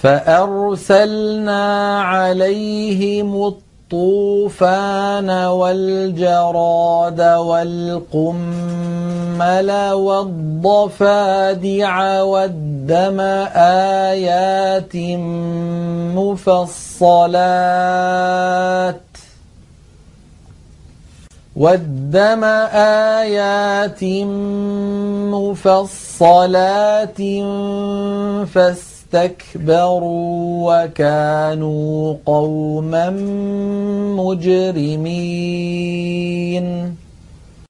فأرسلنا عليهم الطوفان والجراد والقمل والضفادع والدم آيات مفصلات فاستكبروا وكانوا قوما مجرمين.